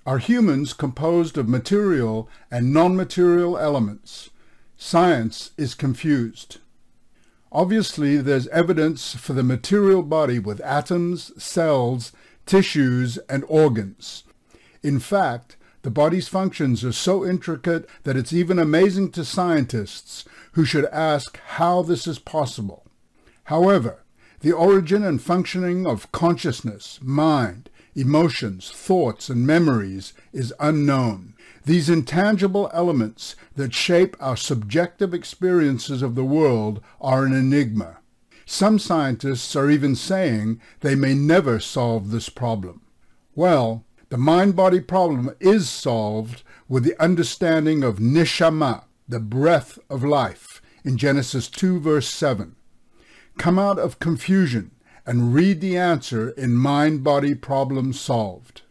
Are humans composed of material and non-material elements? Science is confused. Obviously, there's evidence for the material body with atoms, cells, tissues, and organs. In fact, the body's functions are so intricate that it's even amazing to scientists who should ask how this is possible. However, the origin and functioning of consciousness, mind, emotions, thoughts, and memories is unknown. These intangible elements that shape our subjective experiences of the world are an enigma. Some scientists are even saying they may never solve this problem. Well, the mind-body problem is solved with the understanding of neshama, the breath of life, in Genesis 2 verse 7. Come out of confusion and read the answer in Mind-Body Problem Solved.